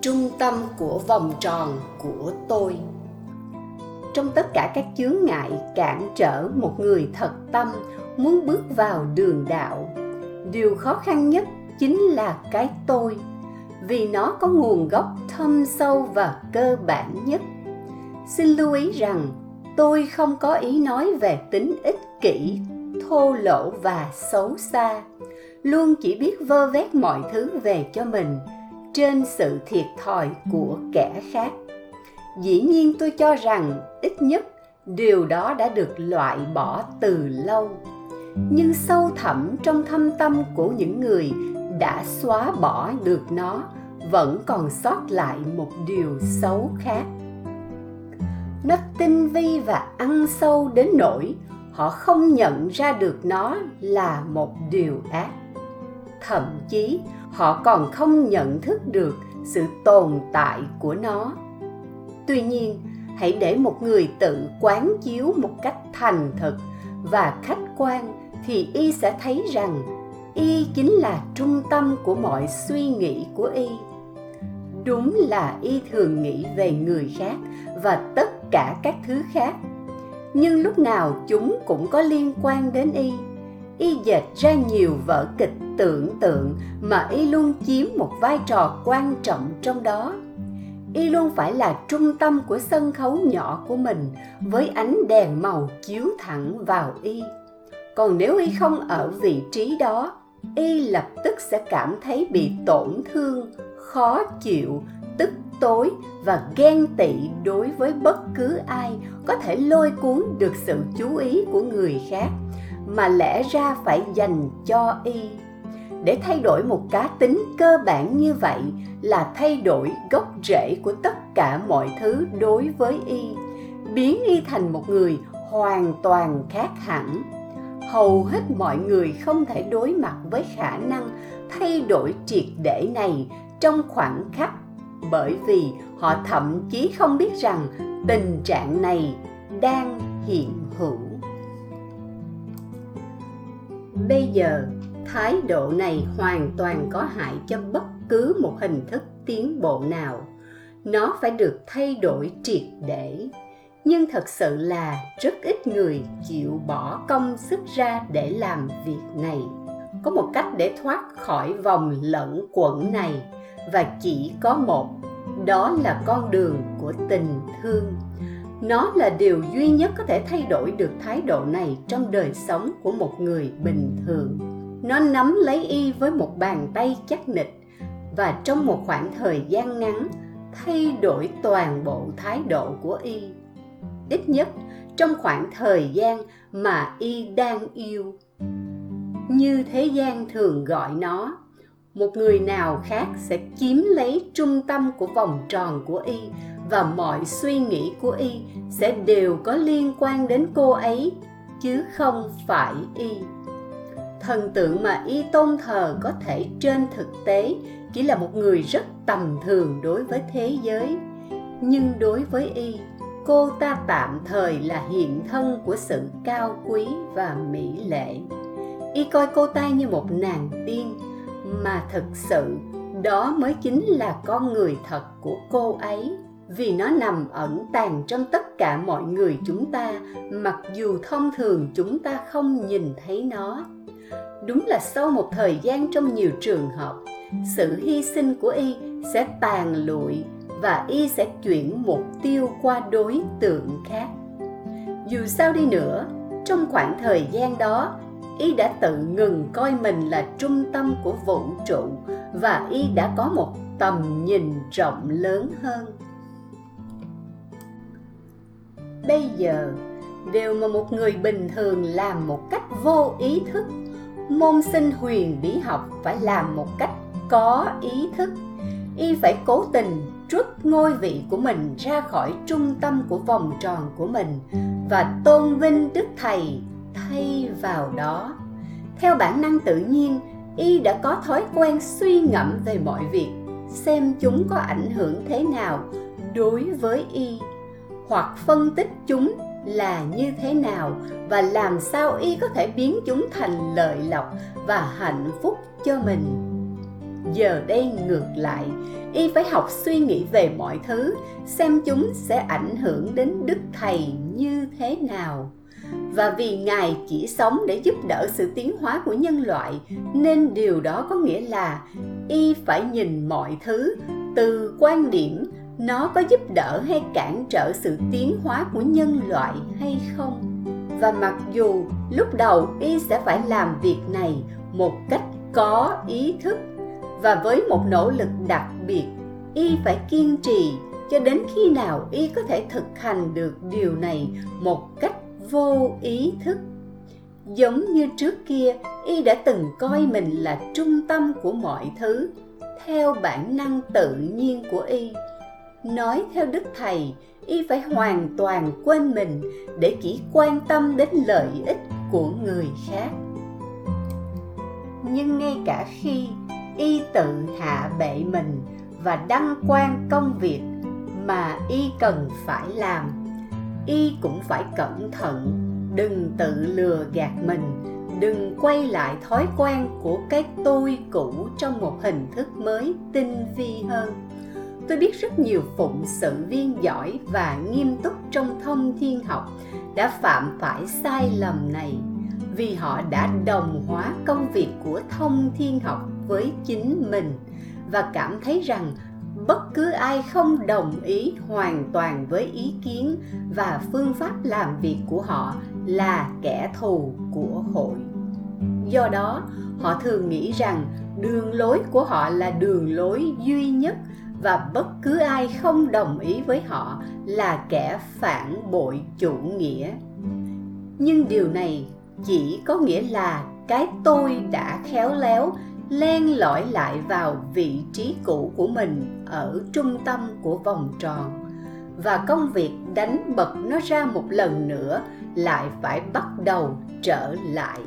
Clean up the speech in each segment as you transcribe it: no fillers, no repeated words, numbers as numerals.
trung tâm của vòng tròn của tôi. Trong tất cả các chướng ngại cản trở một người thật tâm muốn bước vào đường đạo, điều khó khăn nhất chính là cái tôi, vì nó có nguồn gốc thâm sâu và cơ bản nhất. Xin lưu ý rằng tôi không có ý nói về tính ích kỷ, thô lỗ và xấu xa, luôn chỉ biết vơ vét mọi thứ về cho mình trên sự thiệt thòi của kẻ khác. Dĩ nhiên tôi cho rằng ít nhất điều đó đã được loại bỏ từ lâu. Nhưng sâu thẳm trong thâm tâm của những người đã xóa bỏ được nó, vẫn còn sót lại một điều xấu khác. Nó tinh vi và ăn sâu đến nỗi họ không nhận ra được nó là một điều ác. Thậm chí họ còn không nhận thức được sự tồn tại của nó. Tuy nhiên, hãy để một người tự quán chiếu một cách thành thực và khách quan thì y sẽ thấy rằng y chính là trung tâm của mọi suy nghĩ của y. Đúng là y thường nghĩ về người khác và tất cả các thứ khác, nhưng lúc nào chúng cũng có liên quan đến y. Y dệt ra nhiều vở kịch tưởng tượng mà y luôn chiếm một vai trò quan trọng trong đó. Y luôn phải là trung tâm của sân khấu nhỏ của mình, với ánh đèn màu chiếu thẳng vào y. Còn nếu y không ở vị trí đó, y lập tức sẽ cảm thấy bị tổn thương, khó chịu, tức tối và ghen tị đối với bất cứ ai có thể lôi cuốn được sự chú ý của người khác mà lẽ ra phải dành cho y. Để thay đổi một cá tính cơ bản như vậy là thay đổi gốc rễ của tất cả mọi thứ đối với y, biến y thành một người hoàn toàn khác hẳn. Hầu hết mọi người không thể đối mặt với khả năng thay đổi triệt để này trong khoảnh khắc, bởi vì họ thậm chí không biết rằng tình trạng này đang hiện hữu. Bây giờ, thái độ này hoàn toàn có hại cho bất cứ một hình thức tiến bộ nào. Nó phải được thay đổi triệt để. Nhưng thật sự là rất ít người chịu bỏ công sức ra để làm việc này. Có một cách để thoát khỏi vòng lẫn quẩn này, và chỉ có một, đó là con đường của tình thương. Nó là điều duy nhất có thể thay đổi được thái độ này trong đời sống của một người bình thường. Nó nắm lấy y với một bàn tay chắc nịch, và trong một khoảng thời gian ngắn thay đổi toàn bộ thái độ của y. Ít nhất trong khoảng thời gian mà y đang yêu. Như thế gian thường gọi nó, một người nào khác sẽ chiếm lấy trung tâm của vòng tròn của y, và mọi suy nghĩ của y sẽ đều có liên quan đến cô ấy, chứ không phải y. Thần tượng mà y tôn thờ có thể trên thực tế chỉ là một người rất tầm thường đối với thế giới, nhưng đối với y, cô ta tạm thời là hiện thân của sự cao quý và mỹ lệ. Y coi cô ta như một nàng tiên, mà thực sự đó mới chính là con người thật của cô ấy, vì nó nằm ẩn tàng trong tất cả mọi người chúng ta, mặc dù thông thường chúng ta không nhìn thấy nó. Đúng là sau một thời gian trong nhiều trường hợp, sự hy sinh của y sẽ tàn lụi và y sẽ chuyển mục tiêu qua đối tượng khác. Dù sao đi nữa, trong khoảng thời gian đó, y đã tự ngừng coi mình là trung tâm của vũ trụ, và y đã có một tầm nhìn rộng lớn hơn. Bây giờ, điều mà một người bình thường làm một cách vô ý thức, môn sinh huyền bí học phải làm một cách có ý thức. Y phải cố tình rút ngôi vị của mình ra khỏi trung tâm của vòng tròn của mình và tôn vinh Đức Thầy thay vào đó. Theo bản năng tự nhiên, y đã có thói quen suy ngẫm về mọi việc, xem chúng có ảnh hưởng thế nào đối với y, hoặc phân tích chúng là như thế nào và làm sao y có thể biến chúng thành lợi lộc và hạnh phúc cho mình. giờ đây ngược lại, y phải học suy nghĩ về mọi thứ, xem chúng sẽ ảnh hưởng đến Đức Thầy như thế nào. Và vì Ngài chỉ sống để giúp đỡ sự tiến hóa của nhân loại, nên điều đó có nghĩa là y phải nhìn mọi thứ từ quan điểm nó có giúp đỡ hay cản trở sự tiến hóa của nhân loại hay không. Và mặc dù lúc đầu y sẽ phải làm việc này một cách có ý thức, và với một nỗ lực đặc biệt, y phải kiên trì cho đến khi nào y có thể thực hành được điều này một cách vô ý thức. Giống như trước kia, y đã từng coi mình là trung tâm của mọi thứ, theo bản năng tự nhiên của y. Nói theo Đức Thầy, y phải hoàn toàn quên mình để chỉ quan tâm đến lợi ích của người khác. Nhưng ngay cả khi y tự hạ bệ mình và đăng quang công việc mà y cần phải làm, y cũng phải cẩn thận, đừng tự lừa gạt mình, đừng quay lại thói quen của cái tôi cũ trong một hình thức mới tinh vi hơn. Tôi biết rất nhiều phụng sự viên giỏi và nghiêm túc trong thông thiên học đã phạm phải sai lầm này, vì họ đã đồng hóa công việc của thông thiên học với chính mình và cảm thấy rằng bất cứ ai không đồng ý hoàn toàn với ý kiến và phương pháp làm việc của họ là kẻ thù của hội. Do đó, họ thường nghĩ rằng đường lối của họ là đường lối duy nhất và bất cứ ai không đồng ý với họ là kẻ phản bội chủ nghĩa. Nhưng điều này chỉ có nghĩa là cái tôi đã khéo léo len lỏi lại vào vị trí cũ của mình ở trung tâm của vòng tròn, và công việc đánh bật nó ra một lần nữa lại phải bắt đầu trở lại.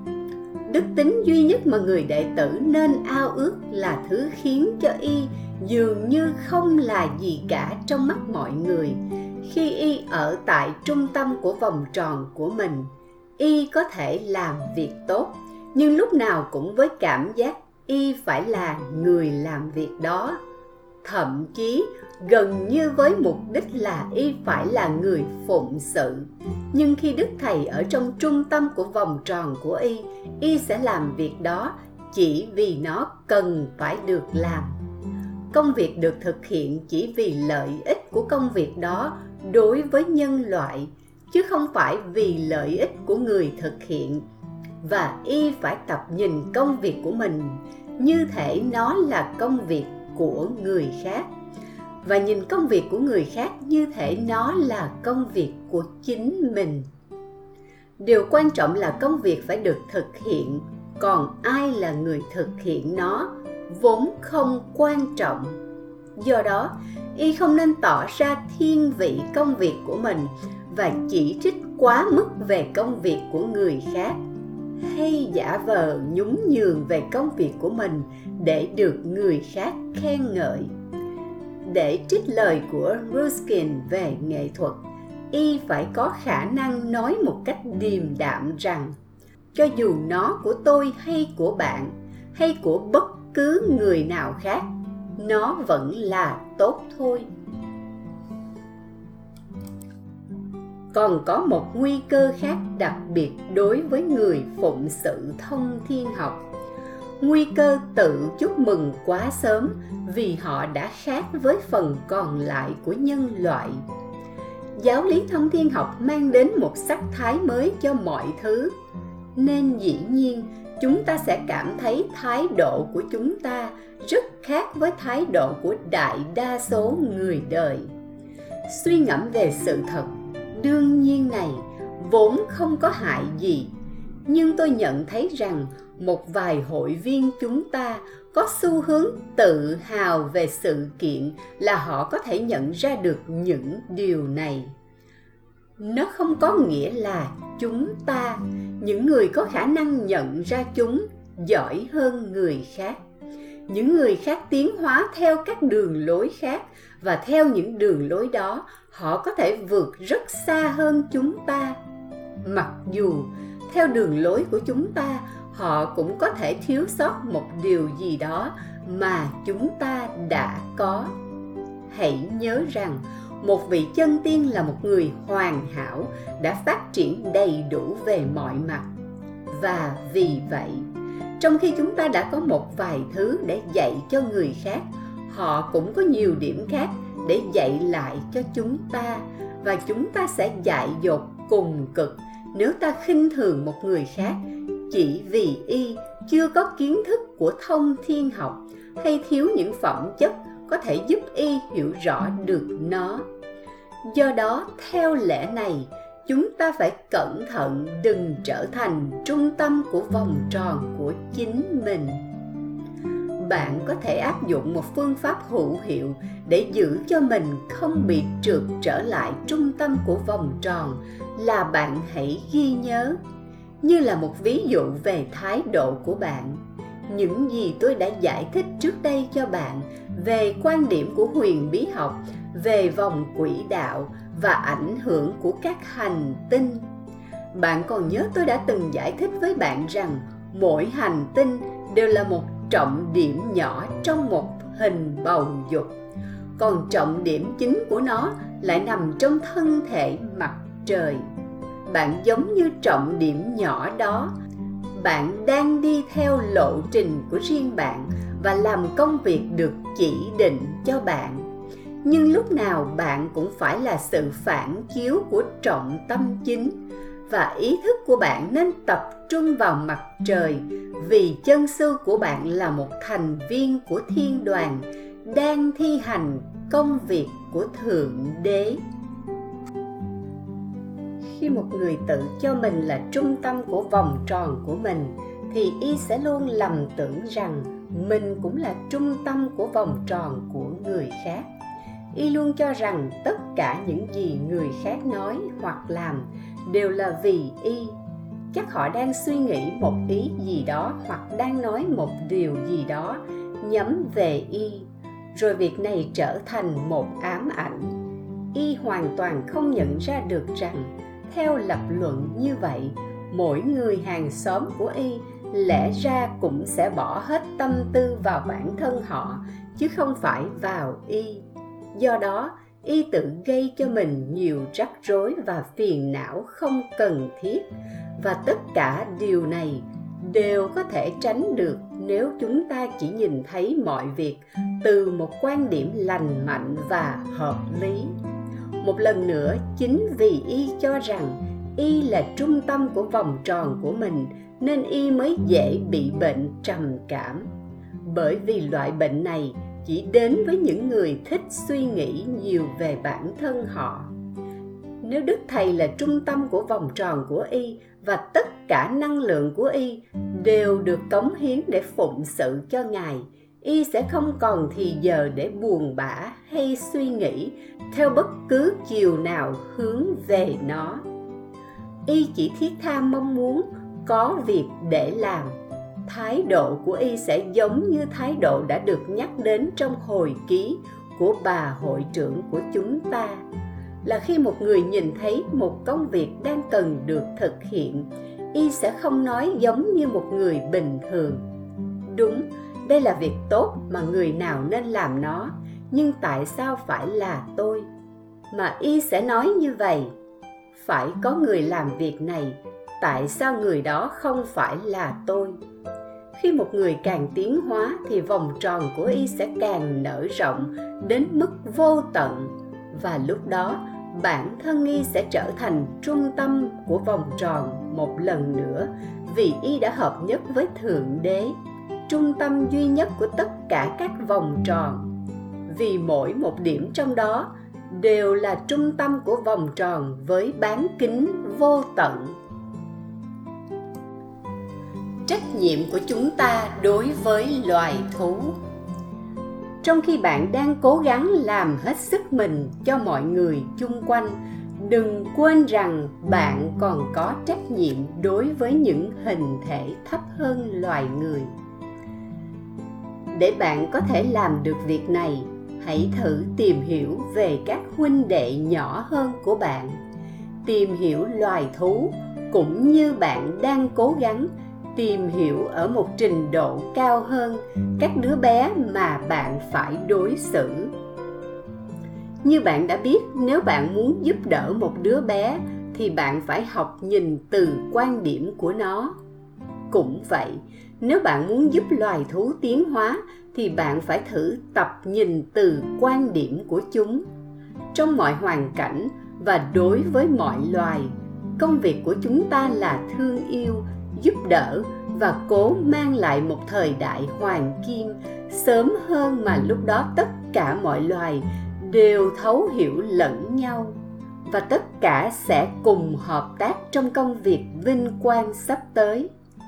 Đức tính duy nhất mà người đệ tử nên ao ước là thứ khiến cho y dường như không là gì cả trong mắt mọi người. Khi y ở tại trung tâm của vòng tròn của mình, y có thể làm việc tốt, nhưng lúc nào cũng với cảm giác y phải là người làm việc đó, thậm chí gần như với mục đích là y phải là người phụng sự. Nhưng khi Đức Thầy ở trong trung tâm của vòng tròn của y sẽ làm việc đó chỉ vì nó cần phải được làm. Công việc được thực hiện chỉ vì lợi ích của công việc đó đối với nhân loại, chứ không phải vì lợi ích của người thực hiện. Và y phải tập nhìn công việc của mình như thể nó là công việc của người khác, và nhìn công việc của người khác như thể nó là công việc của chính mình. Điều quan trọng là công việc phải được thực hiện, còn ai là người thực hiện nó vốn không quan trọng. Do đó, y không nên tỏ ra thiên vị công việc của mình và chỉ trích quá mức về công việc của người khác, hay giả vờ nhún nhường về công việc của mình để được người khác khen ngợi. Để trích lời của Ruskin về nghệ thuật, y phải có khả năng nói một cách điềm đạm rằng cho dù nó của tôi hay của bạn hay của bất cứ người nào khác, nó vẫn là tốt thôi. Còn có một nguy cơ khác đặc biệt đối với người phụng sự thông thiên học: nguy cơ tự chúc mừng quá sớm vì họ đã khác với phần còn lại của nhân loại. Giáo lý thông thiên học mang đến một sắc thái mới cho mọi thứ, nên dĩ nhiên chúng ta sẽ cảm thấy thái độ của chúng ta rất khác với thái độ của đại đa số người đời. Suy ngẫm về sự thật đương nhiên này vốn không có hại gì, nhưng tôi nhận thấy rằng một vài hội viên chúng ta có xu hướng tự hào về sự kiện là họ có thể nhận ra được những điều này. Nó không có nghĩa là chúng ta, những người có khả năng nhận ra chúng, giỏi hơn người khác. Những người khác tiến hóa theo các đường lối khác, và theo những đường lối đó, họ có thể vượt rất xa hơn chúng ta. Mặc dù theo đường lối của chúng ta, họ cũng có thể thiếu sót một điều gì đó mà chúng ta đã có. Hãy nhớ rằng một vị chân tiên là một người hoàn hảo, đã phát triển đầy đủ về mọi mặt. Và vì vậy, trong khi chúng ta đã có một vài thứ để dạy cho người khác, họ cũng có nhiều điểm khác để dạy lại cho chúng ta, và chúng ta sẽ dại dột cùng cực nếu ta khinh thường một người khác chỉ vì y chưa có kiến thức của thông thiên học hay thiếu những phẩm chất có thể giúp y hiểu rõ được nó. Do đó, theo lẽ này, chúng ta phải cẩn thận đừng trở thành trung tâm của vòng tròn của chính mình. Bạn có thể áp dụng một phương pháp hữu hiệu để giữ cho mình không bị trượt trở lại trung tâm của vòng tròn, là bạn hãy ghi nhớ, như là một ví dụ về thái độ của bạn, những gì tôi đã giải thích trước đây cho bạn về quan điểm của huyền bí học về vòng quỹ đạo và ảnh hưởng của các hành tinh. Bạn còn nhớ tôi đã từng giải thích với bạn rằng mỗi hành tinh đều là một trọng điểm nhỏ trong một hình bầu dục, còn trọng điểm chính của nó lại nằm trong thân thể mặt trời. Bạn giống như trọng điểm nhỏ đó, bạn đang đi theo lộ trình của riêng bạn và làm công việc được chỉ định cho bạn. Nhưng lúc nào bạn cũng phải là sự phản chiếu của trọng tâm chính, và ý thức của bạn nên tập trung vào mặt trời, vì chân sư của bạn là một thành viên của thiên đoàn đang thi hành công việc của Thượng Đế. Khi một người tự cho mình là trung tâm của vòng tròn của mình, thì y sẽ luôn lầm tưởng rằng mình cũng là trung tâm của vòng tròn của người khác. Y luôn cho rằng tất cả những gì người khác nói hoặc làm đều là vì y. Chắc họ đang suy nghĩ một ý gì đó hoặc đang nói một điều gì đó nhắm về y, rồi việc này trở thành một ám ảnh. Y hoàn toàn không nhận ra được rằng, theo lập luận như vậy, mỗi người hàng xóm của y lẽ ra cũng sẽ bỏ hết tâm tư vào bản thân họ, chứ không phải vào y. Do đó, y tự gây cho mình nhiều rắc rối và phiền não không cần thiết, và tất cả điều này đều có thể tránh được nếu chúng ta chỉ nhìn thấy mọi việc từ một quan điểm lành mạnh và hợp lý. Một lần nữa, chính vì y cho rằng y là trung tâm của vòng tròn của mình, nên y mới dễ bị bệnh trầm cảm. Bởi vì loại bệnh này chỉ đến với những người thích suy nghĩ nhiều về bản thân họ. Nếu Đức Thầy là trung tâm của vòng tròn của y, và tất cả năng lượng của y đều được cống hiến để phụng sự cho Ngài, y sẽ không còn thì giờ để buồn bã hay suy nghĩ theo bất cứ chiều nào hướng về nó. Y chỉ thiết tha mong muốn có việc để làm. Thái độ của y sẽ giống như thái độ đã được nhắc đến trong hồi ký của bà hội trưởng của chúng ta, là khi một người nhìn thấy một công việc đang cần được thực hiện, y sẽ không nói giống như một người bình thường: đúng, đây là việc tốt mà người nào nên làm nó, nhưng tại sao phải là tôi? Mà y sẽ nói như vậy: phải có người làm việc này, tại sao người đó không phải là tôi? Khi một người càng tiến hóa thì vòng tròn của y sẽ càng nở rộng đến mức vô tận, và lúc đó bản thân y sẽ trở thành trung tâm của vòng tròn một lần nữa, vì y đã hợp nhất với Thượng Đế, trung tâm duy nhất của tất cả các vòng tròn. Vì mỗi một điểm trong đó đều là trung tâm của vòng tròn với bán kính vô tận. Trách nhiệm của chúng ta đối với loài thú. Trong khi bạn đang cố gắng làm hết sức mình cho mọi người chung quanh, đừng quên rằng bạn còn có trách nhiệm đối với những hình thể thấp hơn loài người. Để bạn có thể làm được việc này, hãy thử tìm hiểu về các huynh đệ nhỏ hơn của bạn. Tìm hiểu loài thú cũng như bạn đang cố gắng tìm hiểu ở một trình độ cao hơn các đứa bé mà bạn phải đối xử. Như bạn đã biết, nếu bạn muốn giúp đỡ một đứa bé thì bạn phải học nhìn từ quan điểm của nó. Cũng vậy, nếu bạn muốn giúp loài thú tiến hóa thì bạn phải thử tập nhìn từ quan điểm của chúng. Trong mọi hoàn cảnh và đối với mọi loài, công việc của chúng ta là thương yêu, giúp đỡ và cố mang lại một thời đại hoàng kim sớm hơn mà lúc đó tất cả mọi loài đều thấu hiểu lẫn nhau và tất cả sẽ cùng hợp tác trong công việc vinh quang sắp tới.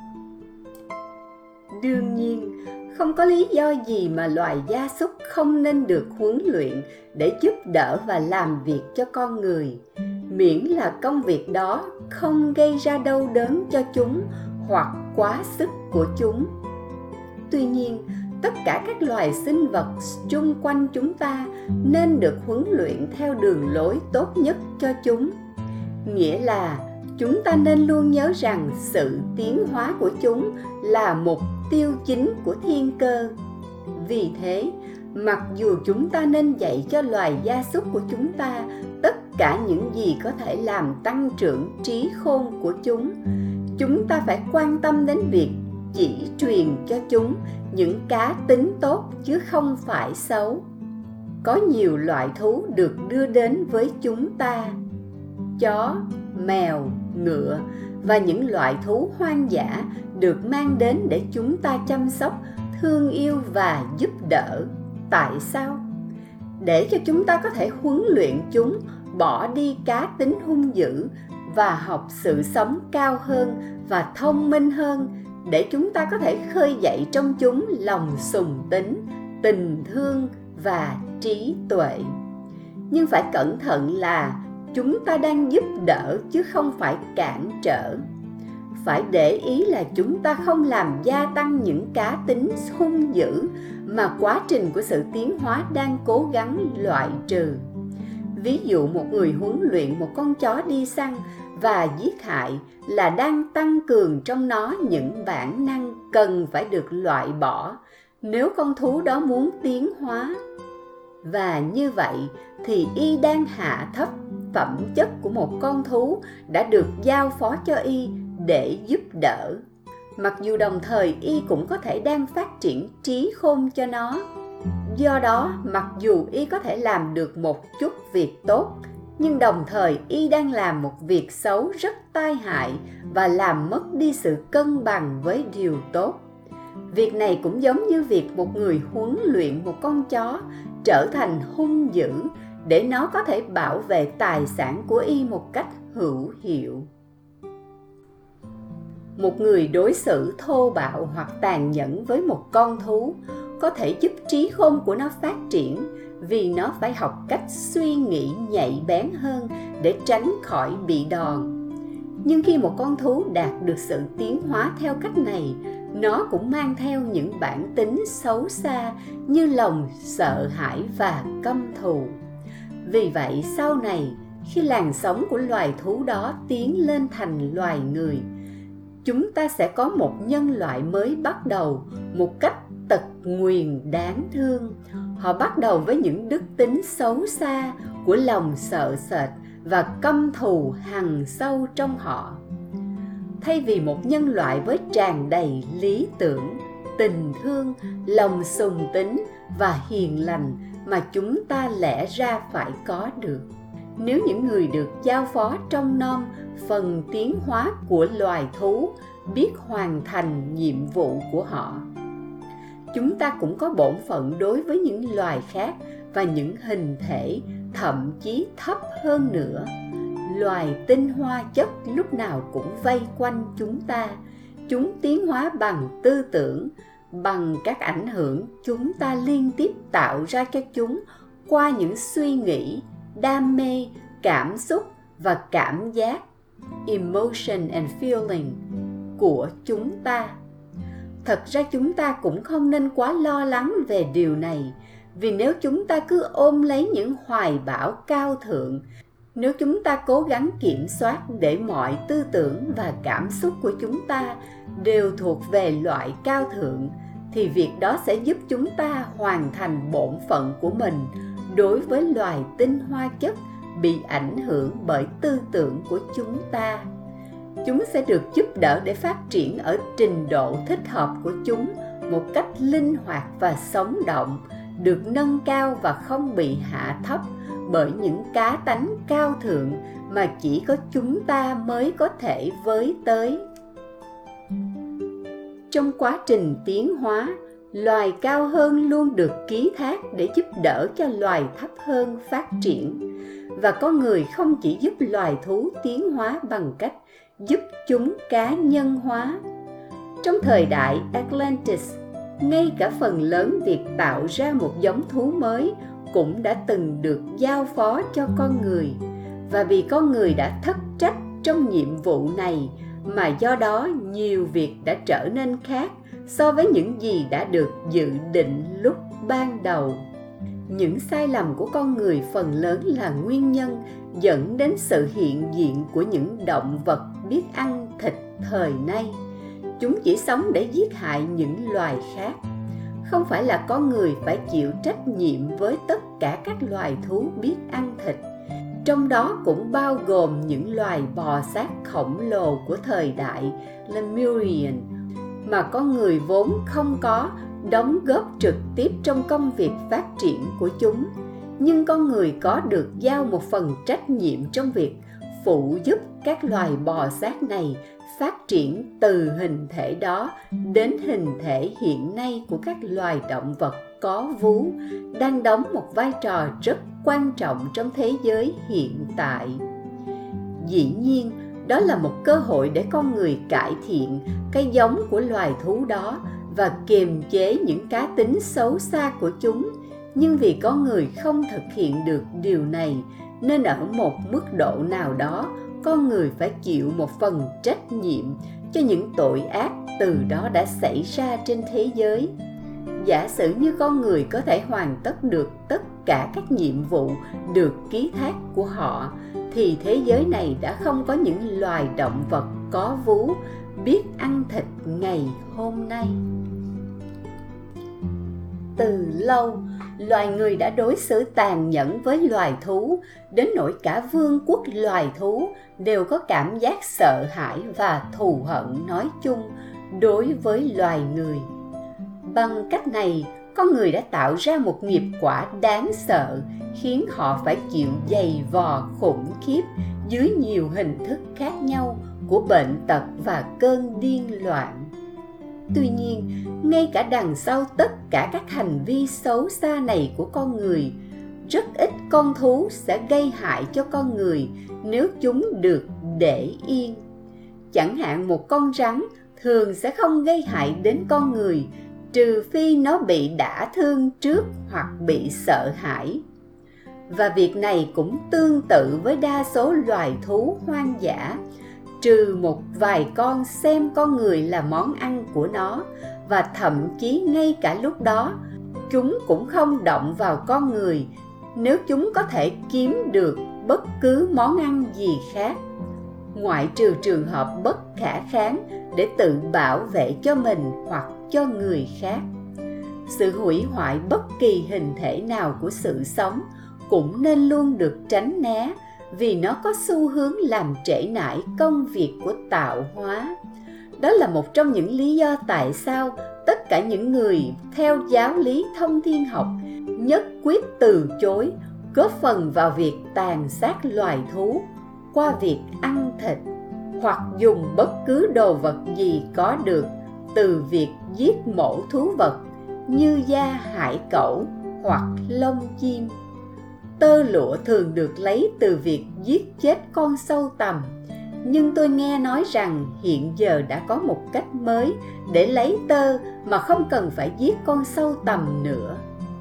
Đương nhiên, không có lý do gì mà loài gia súc không nên được huấn luyện để giúp đỡ và làm việc cho con người, miễn là công việc đó không gây ra đau đớn cho chúng hoặc quá sức của chúng. Tuy nhiên, tất cả các loài sinh vật chung quanh chúng ta nên được huấn luyện theo đường lối tốt nhất cho chúng. Nghĩa là chúng ta nên luôn nhớ rằng sự tiến hóa của chúng là mục tiêu chính của thiên cơ. Vì thế, mặc dù chúng ta nên dạy cho loài gia súc của chúng ta tất cả những gì có thể làm tăng trưởng trí khôn của chúng ta phải quan tâm đến việc chỉ truyền cho chúng những cá tính tốt chứ không phải xấu. Có nhiều loại thú được đưa đến với chúng ta: chó, mèo, ngựa và những loại thú hoang dã được mang đến để chúng ta chăm sóc, thương yêu và giúp đỡ. Tại sao? Để cho chúng ta có thể huấn luyện chúng bỏ đi cá tính hung dữ và học sự sống cao hơn và thông minh hơn, để chúng ta có thể khơi dậy trong chúng lòng sùng tín, tình thương và trí tuệ. Nhưng phải cẩn thận là chúng ta đang giúp đỡ chứ không phải cản trở. Phải để ý là chúng ta không làm gia tăng những cá tính hung dữ mà quá trình của sự tiến hóa đang cố gắng loại trừ. Ví dụ một người huấn luyện một con chó đi săn và giết hại là đang tăng cường trong nó những bản năng cần phải được loại bỏ nếu con thú đó muốn tiến hóa. Và như vậy thì y đang hạ thấp phẩm chất của một con thú đã được giao phó cho y để giúp đỡ, mặc dù đồng thời y cũng có thể đang phát triển trí khôn cho nó. Do đó, mặc dù y có thể làm được một chút việc tốt, nhưng đồng thời y đang làm một việc xấu rất tai hại và làm mất đi sự cân bằng với điều tốt. Việc này cũng giống như việc một người huấn luyện một con chó trở thành hung dữ để nó có thể bảo vệ tài sản của y một cách hữu hiệu. Một người đối xử thô bạo hoặc tàn nhẫn với một con thú có thể giúp trí khôn của nó phát triển, vì nó phải học cách suy nghĩ nhạy bén hơn để tránh khỏi bị đòn. Nhưng khi một con thú đạt được sự tiến hóa theo cách này, nó cũng mang theo những bản tính xấu xa như lòng sợ hãi và căm thù. Vì vậy sau này, khi làn sóng của loài thú đó tiến lên thành loài người, chúng ta sẽ có một nhân loại mới bắt đầu một cách tật nguyền đáng thương. Họ bắt đầu với những đức tính xấu xa của lòng sợ sệt và căm thù hằn sâu trong họ. Thay vì một nhân loại với tràn đầy lý tưởng, tình thương, lòng sùng tín và hiền lành mà chúng ta lẽ ra phải có được, nếu những người được giao phó trong nom phần tiến hóa của loài thú biết hoàn thành nhiệm vụ của họ. Chúng ta cũng có bổn phận đối với những loài khác và những hình thể thậm chí thấp hơn nữa. Loài tinh hoa chất lúc nào cũng vây quanh chúng ta. Chúng tiến hóa bằng tư tưởng, bằng các ảnh hưởng chúng ta liên tiếp tạo ra cho chúng qua những suy nghĩ, đam mê, cảm xúc và cảm giác, emotion and feeling của chúng ta. Thật ra chúng ta cũng không nên quá lo lắng về điều này, vì nếu chúng ta cứ ôm lấy những hoài bão cao thượng, nếu chúng ta cố gắng kiểm soát để mọi tư tưởng và cảm xúc của chúng ta đều thuộc về loại cao thượng, thì việc đó sẽ giúp chúng ta hoàn thành bổn phận của mình đối với loài tinh hoa chất bị ảnh hưởng bởi tư tưởng của chúng ta. Chúng sẽ được giúp đỡ để phát triển ở trình độ thích hợp của chúng một cách linh hoạt và sống động, được nâng cao và không bị hạ thấp bởi những cá tánh cao thượng mà chỉ có chúng ta mới có thể với tới. Trong quá trình tiến hóa, loài cao hơn luôn được ký thác để giúp đỡ cho loài thấp hơn phát triển, và con người không chỉ giúp loài thú tiến hóa bằng cách giúp chúng cá nhân hóa. Trong thời đại Atlantis, ngay cả phần lớn việc tạo ra một giống thú mới cũng đã từng được giao phó cho con người, và vì con người đã thất trách trong nhiệm vụ này mà do đó nhiều việc đã trở nên khác so với những gì đã được dự định lúc ban đầu. Những sai lầm của con người phần lớn là nguyên nhân dẫn đến sự hiện diện của những động vật biết ăn thịt thời nay. Chúng chỉ sống để giết hại những loài khác. Không phải là con người phải chịu trách nhiệm với tất cả các loài thú biết ăn thịt, trong đó cũng bao gồm những loài bò sát khổng lồ của thời đại Lemurian mà con người vốn không có đóng góp trực tiếp trong công việc phát triển của chúng. Nhưng con người có được giao một phần trách nhiệm trong việc phụ giúp các loài bò sát này phát triển từ hình thể đó đến hình thể hiện nay của các loài động vật có vú, đang đóng một vai trò rất quan trọng trong thế giới hiện tại. Dĩ nhiên, đó là một cơ hội để con người cải thiện cái giống của loài thú đó và kiềm chế những cá tính xấu xa của chúng. Nhưng vì con người không thực hiện được điều này, nên ở một mức độ nào đó, con người phải chịu một phần trách nhiệm cho những tội ác từ đó đã xảy ra trên thế giới. Giả sử như con người có thể hoàn tất được tất cả các nhiệm vụ được ký thác của họ, thì thế giới này đã không có những loài động vật có vú biết ăn thịt ngày hôm nay. Từ lâu, loài người đã đối xử tàn nhẫn với loài thú, đến nỗi cả vương quốc loài thú đều có cảm giác sợ hãi và thù hận nói chung đối với loài người. Bằng cách này, con người đã tạo ra một nghiệp quả đáng sợ, khiến họ phải chịu dày vò khủng khiếp dưới nhiều hình thức khác nhau của bệnh tật và cơn điên loạn. Tuy nhiên, ngay cả đằng sau tất cả các hành vi xấu xa này của con người, rất ít con thú sẽ gây hại cho con người nếu chúng được để yên. Chẳng hạn một con rắn thường sẽ không gây hại đến con người, trừ phi nó bị đả thương trước hoặc bị sợ hãi. Và việc này cũng tương tự với đa số loài thú hoang dã, trừ một vài con xem con người là món ăn của nó, và thậm chí ngay cả lúc đó, chúng cũng không động vào con người nếu chúng có thể kiếm được bất cứ món ăn gì khác, ngoại trừ trường hợp bất khả kháng để tự bảo vệ cho mình hoặc cho người khác. Sự hủy hoại bất kỳ hình thể nào của sự sống cũng nên luôn được tránh né, vì nó có xu hướng làm trễ nải công việc của tạo hóa. Đó là một trong những lý do tại sao tất cả những người theo giáo lý thông thiên học nhất quyết từ chối góp phần vào việc tàn sát loài thú qua việc ăn thịt, hoặc dùng bất cứ đồ vật gì có được từ việc giết mổ thú vật như da hải cẩu hoặc lông chim. Tơ lụa thường được lấy từ việc giết chết con sâu tằm, nhưng tôi nghe nói rằng hiện giờ đã có một cách mới để lấy tơ mà không cần phải giết con sâu tằm nữa.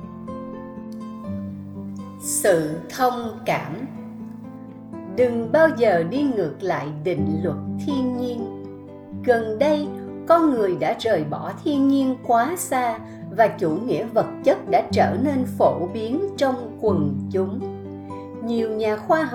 Sự thông cảm. Đừng bao giờ đi ngược lại định luật thiên nhiên. Gần đây, con người đã rời bỏ thiên nhiên quá xa và chủ nghĩa vật chất đã trở nên phổ biến trong quần chúng. Nhiều nhà khoa học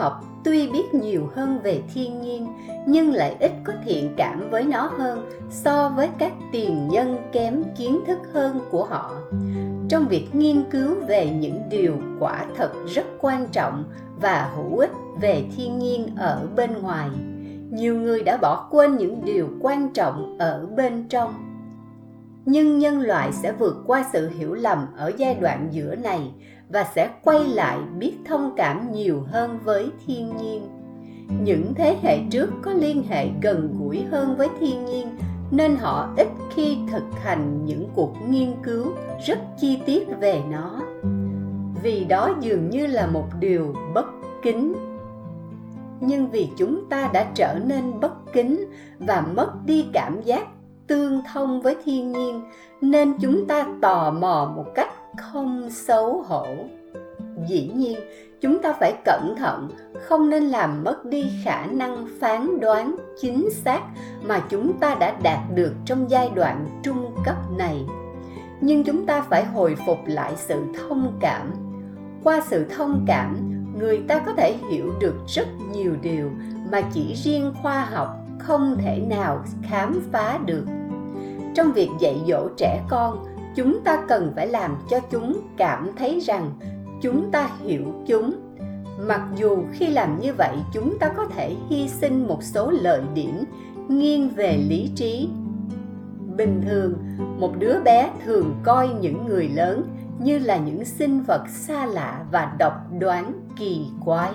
tuy biết nhiều hơn về thiên nhiên, nhưng lại ít có thiện cảm với nó hơn so với các tiền nhân kém kiến thức hơn của họ. Trong việc nghiên cứu về những điều quả thật rất quan trọng và hữu ích về thiên nhiên ở bên ngoài, nhiều người đã bỏ quên những điều quan trọng ở bên trong. Nhưng nhân loại sẽ vượt qua sự hiểu lầm ở giai đoạn giữa này và sẽ quay lại biết thông cảm nhiều hơn với thiên nhiên. Những thế hệ trước có liên hệ gần gũi hơn với thiên nhiên, nên họ ít khi thực hành những cuộc nghiên cứu rất chi tiết về nó. Vì đó dường như là một điều bất kính. Nhưng vì chúng ta đã trở nên bất kính và mất đi cảm giác tương thông với thiên nhiên, nên chúng ta tò mò một cách không xấu hổ. Dĩ nhiên, chúng ta phải cẩn thận, không nên làm mất đi khả năng phán đoán chính xác mà chúng ta đã đạt được trong giai đoạn trung cấp này. Nhưng chúng ta phải hồi phục lại sự thông cảm. Qua sự thông cảm, người ta có thể hiểu được rất nhiều điều mà chỉ riêng khoa học không thể nào khám phá được. Trong việc dạy dỗ trẻ con, chúng ta cần phải làm cho chúng cảm thấy rằng chúng ta hiểu chúng. Mặc dù khi làm như vậy, chúng ta có thể hy sinh một số lợi điểm nghiêng về lý trí. Bình thường, một đứa bé thường coi những người lớn như là những sinh vật xa lạ và độc đoán kỳ quái.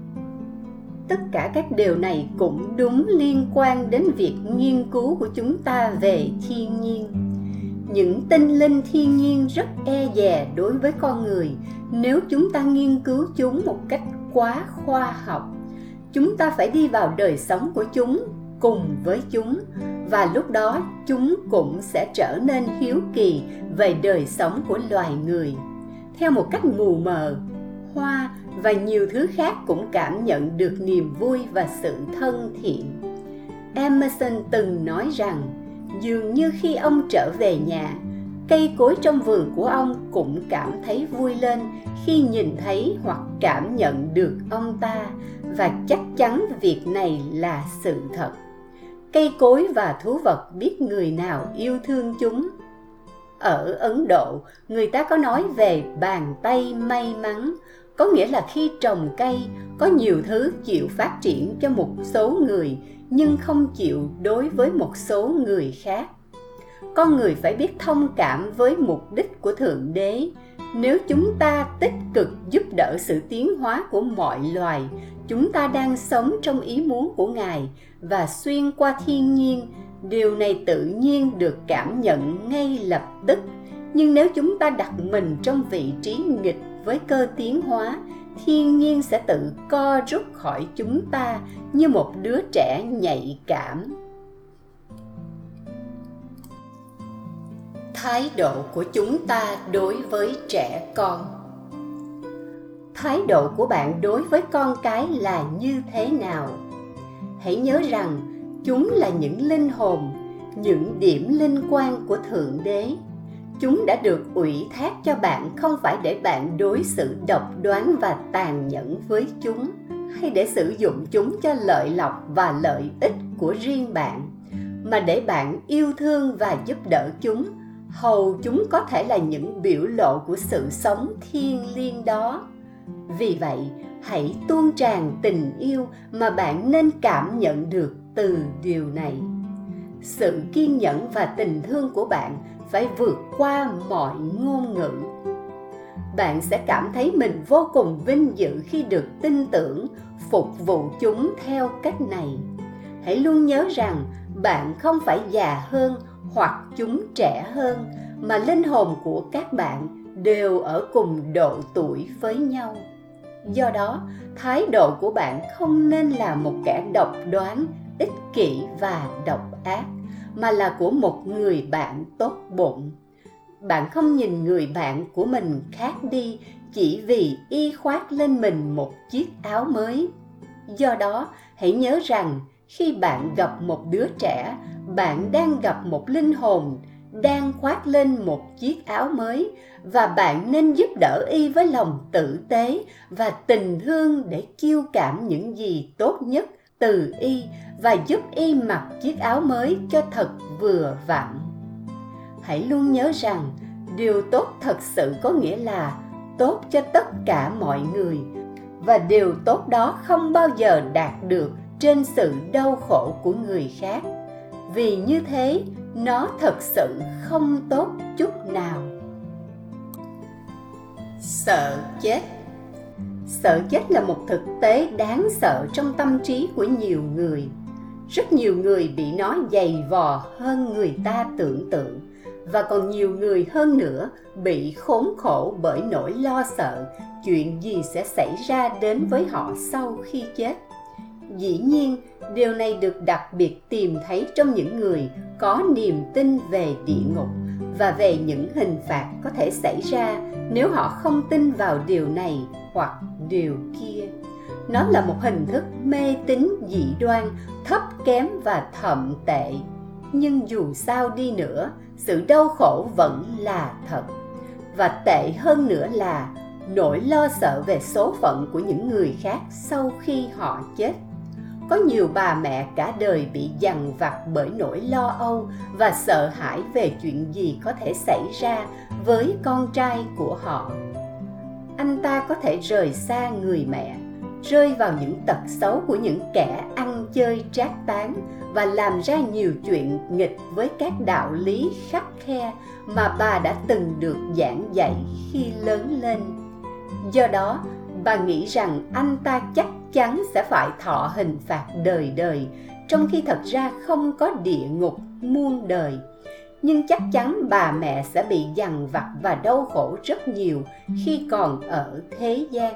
Tất cả các điều này cũng đúng liên quan đến việc nghiên cứu của chúng ta về thiên nhiên. Những tinh linh thiên nhiên rất e dè đối với con người nếu chúng ta nghiên cứu chúng một cách quá khoa học. Chúng ta phải đi vào đời sống của chúng cùng với chúng, và lúc đó chúng cũng sẽ trở nên hiếu kỳ về đời sống của loài người. Theo một cách mù mờ, hoa và nhiều thứ khác cũng cảm nhận được niềm vui và sự thân thiện. Emerson từng nói rằng, dường như khi ông trở về nhà, cây cối trong vườn của ông cũng cảm thấy vui lên khi nhìn thấy hoặc cảm nhận được ông ta, và chắc chắn việc này là sự thật. Cây cối và thú vật biết người nào yêu thương chúng. Ở Ấn Độ, người ta có nói về bàn tay may mắn, có nghĩa là khi trồng cây, có nhiều thứ chịu phát triển cho một số người, nhưng không chịu đối với một số người khác. Con người phải biết thông cảm với mục đích của Thượng Đế. Nếu chúng ta tích cực giúp đỡ sự tiến hóa của mọi loài, chúng ta đang sống trong ý muốn của Ngài và xuyên qua thiên nhiên. Điều này tự nhiên được cảm nhận ngay lập tức. Nhưng nếu chúng ta đặt mình trong vị trí nghịch với cơ tiến hóa, thiên nhiên sẽ tự co rút khỏi chúng ta như một đứa trẻ nhạy cảm. Thái độ của chúng ta đối với trẻ con. Thái độ của bạn đối với con cái là như thế nào? Hãy nhớ rằng chúng là những linh hồn, những điểm linh quan của Thượng Đế. Chúng đã được ủy thác cho bạn không phải để bạn đối xử độc đoán và tàn nhẫn với chúng, hay để sử dụng chúng cho lợi lộc và lợi ích của riêng bạn, mà để bạn yêu thương và giúp đỡ chúng, hầu chúng có thể là những biểu lộ của sự sống thiêng liêng đó. Vì vậy, hãy tuôn tràn tình yêu mà bạn nên cảm nhận được từ điều này. Sự kiên nhẫn và tình thương của bạn phải vượt qua mọi ngôn ngữ. Bạn sẽ cảm thấy mình vô cùng vinh dự khi được tin tưởng, phục vụ chúng theo cách này. Hãy luôn nhớ rằng bạn không phải già hơn hoặc chúng trẻ hơn, mà linh hồn của các bạn đều ở cùng độ tuổi với nhau. Do đó, thái độ của bạn không nên là một kẻ độc đoán, ích kỷ và độc ác, mà là của một người bạn tốt bụng. Bạn không nhìn người bạn của mình khác đi chỉ vì y khoác lên mình một chiếc áo mới. Do đó, hãy nhớ rằng khi bạn gặp một đứa trẻ, bạn đang gặp một linh hồn, đang khoác lên một chiếc áo mới, và bạn nên giúp đỡ y với lòng tử tế và tình thương để chiêu cảm những gì tốt nhất từ y và giúp y mặc chiếc áo mới cho thật vừa vặn. Hãy luôn nhớ rằng điều tốt thật sự có nghĩa là tốt cho tất cả mọi người, và điều tốt đó không bao giờ đạt được trên sự đau khổ của người khác, vì như thế nó thật sự không tốt chút nào. Sợ chết. Sợ chết là một thực tế đáng sợ trong tâm trí của nhiều người. Rất nhiều người bị nó dày vò hơn người ta tưởng tượng, và còn nhiều người hơn nữa bị khốn khổ bởi nỗi lo sợ chuyện gì sẽ xảy ra đến với họ sau khi chết. Dĩ nhiên, điều này được đặc biệt tìm thấy trong những người có niềm tin về địa ngục và về những hình phạt có thể xảy ra nếu họ không tin vào điều này hoặc điều kia. Nó là một hình thức mê tín dị đoan, thấp kém và thậm tệ. Nhưng dù sao đi nữa, sự đau khổ vẫn là thật. Và tệ hơn nữa là nỗi lo sợ về số phận của những người khác sau khi họ chết. Có nhiều bà mẹ cả đời bị dằn vặt bởi nỗi lo âu và sợ hãi về chuyện gì có thể xảy ra với con trai của họ. Anh ta có thể rời xa người mẹ, rơi vào những tật xấu của những kẻ ăn chơi trác tán và làm ra nhiều chuyện nghịch với các đạo lý khắt khe mà bà đã từng được giảng dạy khi lớn lên. Do đó, bà nghĩ rằng anh ta chắc chắn sẽ phải thọ hình phạt đời đời, trong khi thật ra không có địa ngục muôn đời. Nhưng chắc chắn bà mẹ sẽ bị dằn vặt và đau khổ rất nhiều khi còn ở thế gian.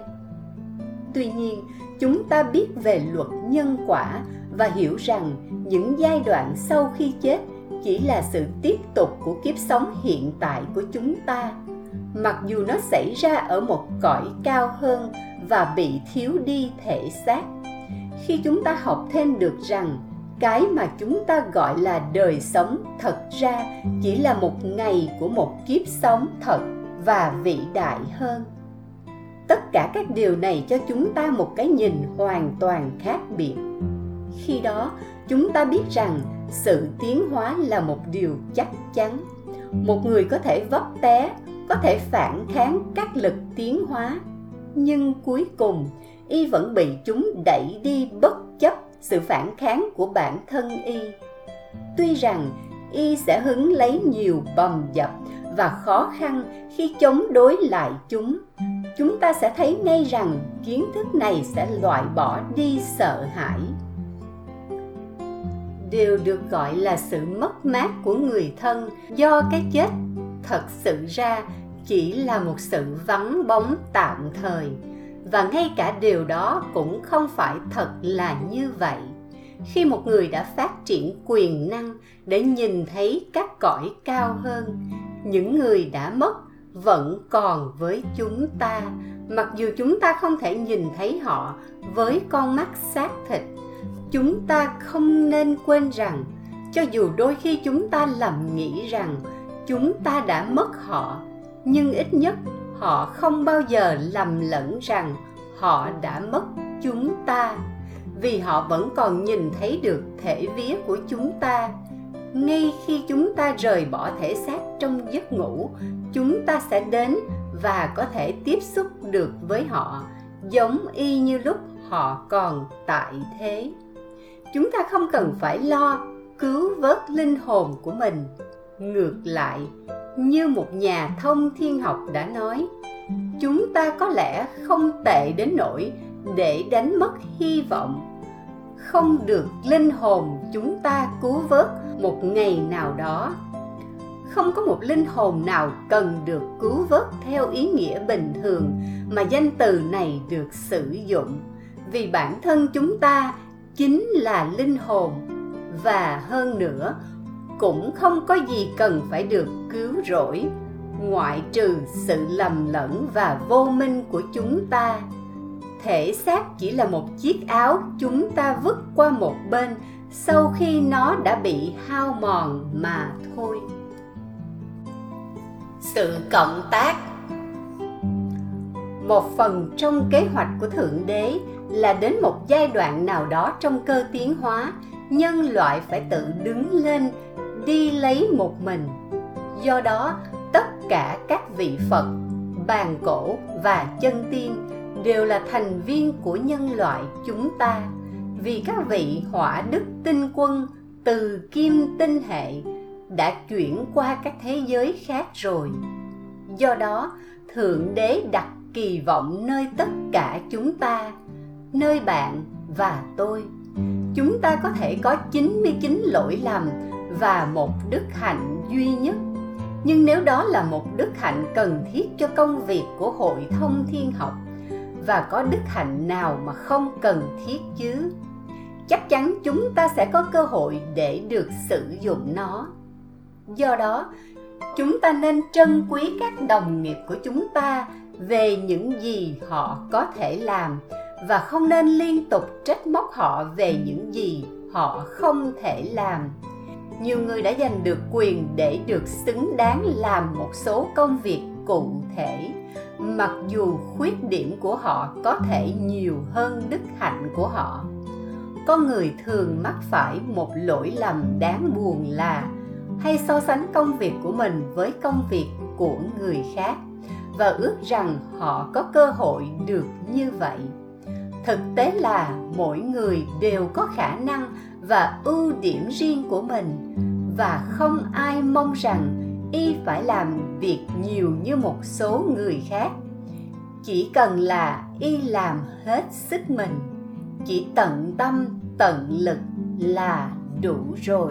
Tuy nhiên, chúng ta biết về luật nhân quả và hiểu rằng những giai đoạn sau khi chết chỉ là sự tiếp tục của kiếp sống hiện tại của chúng ta, mặc dù nó xảy ra ở một cõi cao hơn và bị thiếu đi thể xác. Khi chúng ta học thêm được rằng cái mà chúng ta gọi là đời sống thật ra chỉ là một ngày của một kiếp sống thật và vĩ đại hơn. Tất cả các điều này cho chúng ta một cái nhìn hoàn toàn khác biệt. Khi đó, chúng ta biết rằng sự tiến hóa là một điều chắc chắn. Một người có thể vấp té, có thể phản kháng các lực tiến hóa, nhưng cuối cùng, y vẫn bị chúng đẩy đi bất chấp sự phản kháng của bản thân y. Tuy rằng y sẽ hứng lấy nhiều bầm dập và khó khăn khi chống đối lại chúng ta sẽ thấy ngay rằng kiến thức này sẽ loại bỏ đi sợ hãi. Điều được gọi là sự mất mát của người thân do cái chết thật sự ra chỉ là một sự vắng bóng tạm thời, và ngay cả điều đó cũng không phải thật là như vậy. Khi một người đã phát triển quyền năng để nhìn thấy các cõi cao hơn, những người đã mất vẫn còn với chúng ta, mặc dù chúng ta không thể nhìn thấy họ với con mắt xác thịt. Chúng ta không nên quên rằng, cho dù đôi khi chúng ta lầm nghĩ rằng chúng ta đã mất họ, nhưng ít nhất họ không bao giờ lầm lẫn rằng họ đã mất chúng ta, vì họ vẫn còn nhìn thấy được thể vía của chúng ta. Ngay khi chúng ta rời bỏ thể xác trong giấc ngủ, chúng ta sẽ đến và có thể tiếp xúc được với họ, giống y như lúc họ còn tại thế. Chúng ta không cần phải lo cứu vớt linh hồn của mình. Ngược lại, như một nhà thông thiên học đã nói, chúng ta có lẽ không tệ đến nỗi để đánh mất hy vọng. Không được linh hồn chúng ta cứu vớt một ngày nào đó. Không có một linh hồn nào cần được cứu vớt theo ý nghĩa bình thường mà danh từ này được sử dụng, vì bản thân chúng ta chính là linh hồn, và hơn nữa, cũng không có gì cần phải được cứu rỗi, ngoại trừ sự lầm lẫn và vô minh của chúng ta. Thể xác chỉ là một chiếc áo chúng ta vứt qua một bên sau khi nó đã bị hao mòn mà thôi. sự cộng tác. Một phần trong kế hoạch của Thượng Đế là đến một giai đoạn nào đó trong cơ tiến hóa, nhân loại phải tự đứng lên, đi lấy một mình. Do đó, tất cả các vị Phật, bàn cổ và chân tiên đều là thành viên của nhân loại chúng ta, vì các vị hỏa đức tinh quân từ kim tinh hệ đã chuyển qua các thế giới khác rồi. Do đó, Thượng Đế đặt kỳ vọng nơi tất cả chúng ta, nơi bạn và tôi. Chúng ta có thể có 99 lỗi lầm và một đức hạnh duy nhất. Nhưng nếu đó là một đức hạnh cần thiết cho công việc của Hội Thông Thiên Học, và có đức hạnh nào mà không cần thiết chứ? Chắc chắn chúng ta sẽ có cơ hội để được sử dụng nó. Do đó, chúng ta nên trân quý các đồng nghiệp của chúng ta về những gì họ có thể làm, và không nên liên tục trách móc họ về những gì họ không thể làm. Nhiều người đã giành được quyền để được xứng đáng làm một số công việc cụ thể, mặc dù khuyết điểm của họ có thể nhiều hơn đức hạnh của họ. Con người thường mắc phải một lỗi lầm đáng buồn là hay so sánh công việc của mình với công việc của người khác, và ước rằng họ có cơ hội được như vậy. Thực tế là mỗi người đều có khả năng và ưu điểm riêng của mình, và không ai mong rằng y phải làm việc nhiều như một số người khác. Chỉ cần là y làm hết sức mình, chỉ tận tâm tận lực là đủ rồi.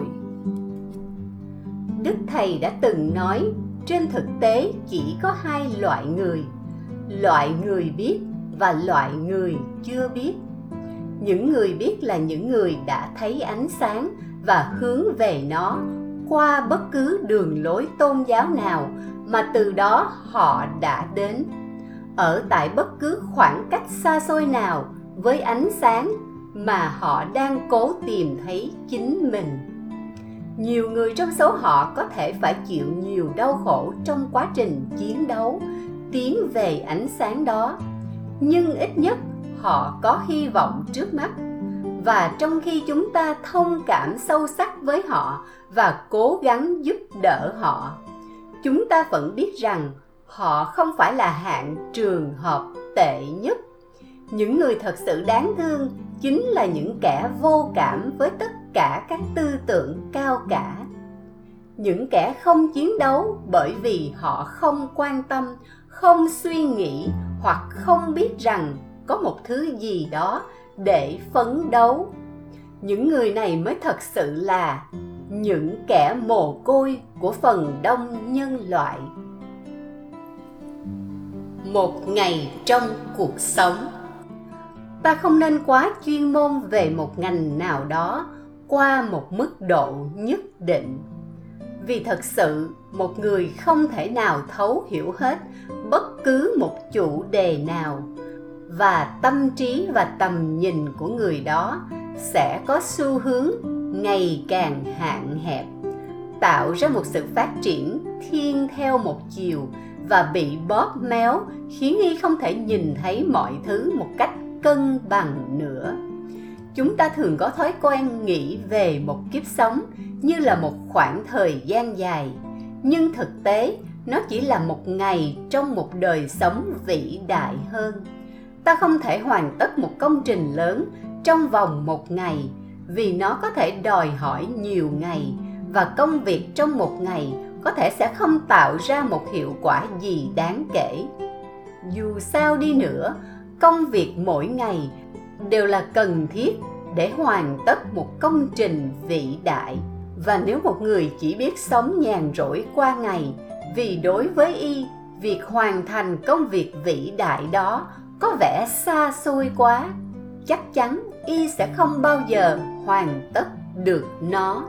Đức Thầy đã từng nói, trên thực tế chỉ có hai loại người: loại người biết và loại người chưa biết. Những người biết là những người đã thấy ánh sáng và hướng về nó qua bất cứ đường lối tôn giáo nào mà từ đó họ đã đến, ở tại bất cứ khoảng cách xa xôi nào với ánh sáng mà họ đang cố tìm thấy chính mình. Nhiều người trong số họ có thể phải chịu nhiều đau khổ trong quá trình chiến đấu tiến về ánh sáng đó, nhưng ít nhất họ có hy vọng trước mắt. Và trong khi chúng ta thông cảm sâu sắc với họ và cố gắng giúp đỡ họ, chúng ta vẫn biết rằng họ không phải là hạng trường hợp tệ nhất. Những người thật sự đáng thương chính là những kẻ vô cảm với tất cả các tư tưởng cao cả. Những kẻ không chiến đấu bởi vì họ không quan tâm, không suy nghĩ hoặc không biết rằng có một thứ gì đó để phấn đấu. Những người này mới thật sự là những kẻ mồ côi của phần đông nhân loại. Một ngày trong cuộc sống. Ta không nên quá chuyên môn về một ngành nào đó qua một mức độ nhất định. Vì thật sự, một người không thể nào thấu hiểu hết bất cứ một chủ đề nào, và tâm trí và tầm nhìn của người đó sẽ có xu hướng ngày càng hạn hẹp, tạo ra một sự phát triển thiên theo một chiều và bị bóp méo, khiến y không thể nhìn thấy mọi thứ một cách cân bằng nữa. Chúng ta thường có thói quen nghĩ về một kiếp sống như là một khoảng thời gian dài, nhưng thực tế nó chỉ là một ngày trong một đời sống vĩ đại hơn. Ta không thể hoàn tất một công trình lớn trong vòng một ngày, vì nó có thể đòi hỏi nhiều ngày, và công việc trong một ngày có thể sẽ không tạo ra một hiệu quả gì đáng kể. Dù sao đi nữa, công việc mỗi ngày đều là cần thiết để hoàn tất một công trình vĩ đại. Và nếu một người chỉ biết sống nhàn rỗi qua ngày, vì đối với y, việc hoàn thành công việc vĩ đại đó có vẻ xa xôi quá, chắc chắn y sẽ không bao giờ hoàn tất được nó.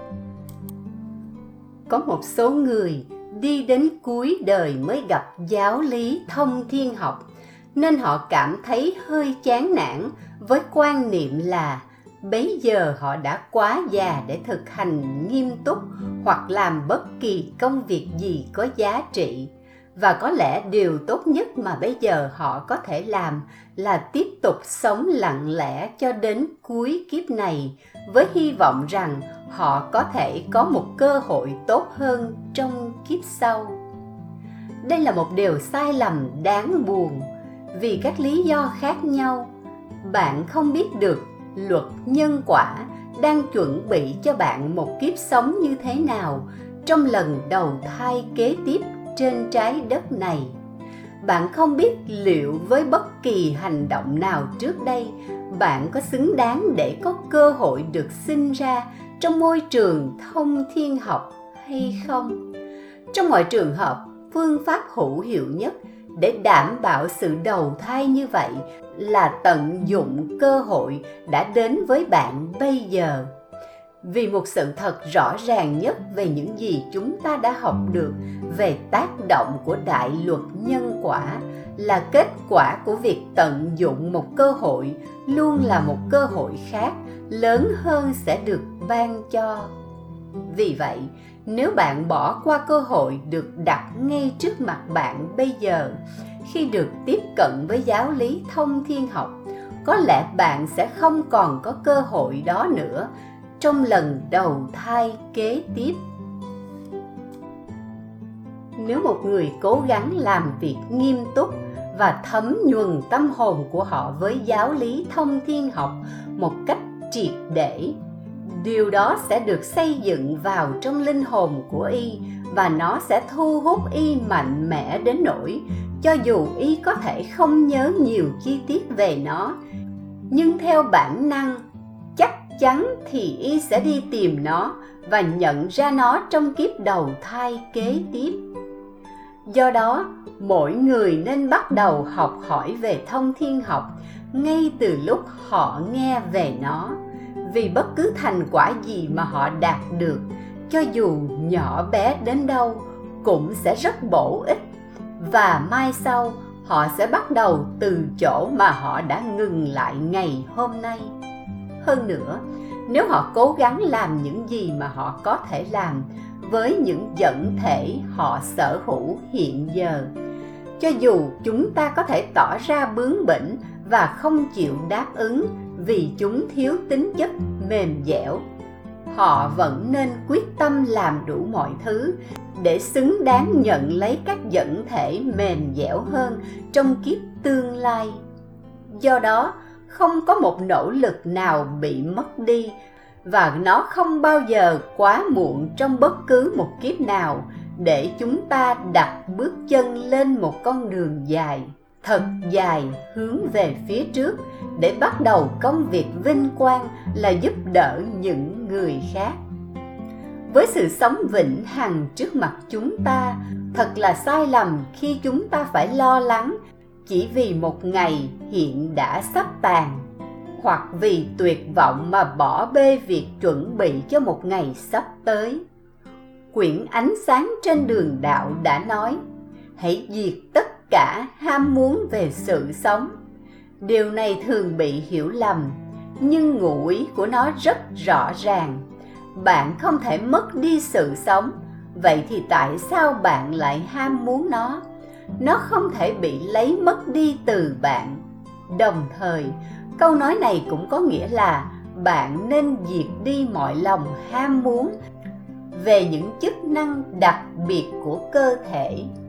Có một số người đi đến cuối đời mới gặp giáo lý thông thiên học, nên họ cảm thấy hơi chán nản với quan niệm là bấy giờ họ đã quá già để thực hành nghiêm túc hoặc làm bất kỳ công việc gì có giá trị. Và có lẽ điều tốt nhất mà bây giờ họ có thể làm là tiếp tục sống lặng lẽ cho đến cuối kiếp này, với hy vọng rằng họ có thể có một cơ hội tốt hơn trong kiếp sau. Đây là một điều sai lầm đáng buồn. Vì các lý do khác nhau, bạn không biết được luật nhân quả đang chuẩn bị cho bạn một kiếp sống như thế nào trong lần đầu thai kế tiếp trên trái đất này. Bạn không biết liệu với bất kỳ hành động nào trước đây, bạn có xứng đáng để có cơ hội được sinh ra trong môi trường thông thiên học hay không. Trong mọi trường hợp, phương pháp hữu hiệu nhất để đảm bảo sự đầu thai như vậy là tận dụng cơ hội đã đến với bạn bây giờ. Vì một sự thật rõ ràng nhất về những gì chúng ta đã học được về tác động của đại luật nhân quả là kết quả của việc tận dụng một cơ hội luôn là một cơ hội khác lớn hơn sẽ được ban cho. Vì vậy, nếu bạn bỏ qua cơ hội được đặt ngay trước mặt bạn bây giờ, khi được tiếp cận với giáo lý thông thiên học, có lẽ bạn sẽ không còn có cơ hội đó nữa trong lần đầu thai kế tiếp. Nếu một người cố gắng làm việc nghiêm túc và thấm nhuần tâm hồn của họ với giáo lý thông thiên học một cách triệt để, điều đó sẽ được xây dựng vào trong linh hồn của y và nó sẽ thu hút y mạnh mẽ đến nỗi cho dù y có thể không nhớ nhiều chi tiết về nó, nhưng theo bản năng chắc chắn thì y sẽ đi tìm nó và nhận ra nó trong kiếp đầu thai kế tiếp. Do đó, mỗi người nên bắt đầu học hỏi về thông thiên học ngay từ lúc họ nghe về nó, vì bất cứ thành quả gì mà họ đạt được, cho dù nhỏ bé đến đâu, cũng sẽ rất bổ ích, và mai sau họ sẽ bắt đầu từ chỗ mà họ đã ngừng lại ngày hôm nay. Hơn nữa, nếu họ cố gắng làm những gì mà họ có thể làm với những dẫn thể họ sở hữu hiện giờ, cho dù chúng ta có thể tỏ ra bướng bỉnh và không chịu đáp ứng vì chúng thiếu tính chất mềm dẻo, họ vẫn nên quyết tâm làm đủ mọi thứ để xứng đáng nhận lấy các dẫn thể mềm dẻo hơn trong kiếp tương lai. Do đó, không có một nỗ lực nào bị mất đi, và nó không bao giờ quá muộn trong bất cứ một kiếp nào để chúng ta đặt bước chân lên một con đường dài, thật dài hướng về phía trước để bắt đầu công việc vinh quang là giúp đỡ những người khác. Với sự sống vĩnh hằng trước mặt chúng ta, thật là sai lầm khi chúng ta phải lo lắng chỉ vì một ngày hiện đã sắp tàn, hoặc vì tuyệt vọng mà bỏ bê việc chuẩn bị cho một ngày sắp tới. Quyển Ánh Sáng Trên Đường Đạo đã nói: hãy diệt tất cả ham muốn về sự sống. Điều này thường bị hiểu lầm, nhưng ngụ ý của nó rất rõ ràng. Bạn không thể mất đi sự sống, vậy thì tại sao bạn lại ham muốn nó? Nó không thể bị lấy mất đi từ bạn. Đồng thời, câu nói này cũng có nghĩa là bạn nên diệt đi mọi lòng ham muốn về những chức năng đặc biệt của cơ thể.